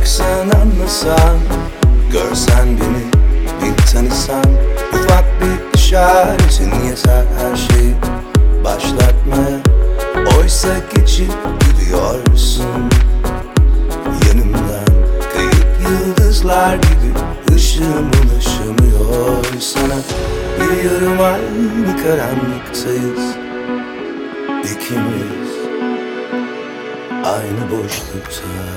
baksan anlasan, görsen beni bir tanısan, ufak bir işaretin yeter her şeyi başlatmaya. Oysa geçip gidiyorsun yanımdan, kayıp yıldızlar gibi ışığım ulaşamıyor sana. Biliyorum aynı karanlıktayız ikimiz, aynı boşlukta.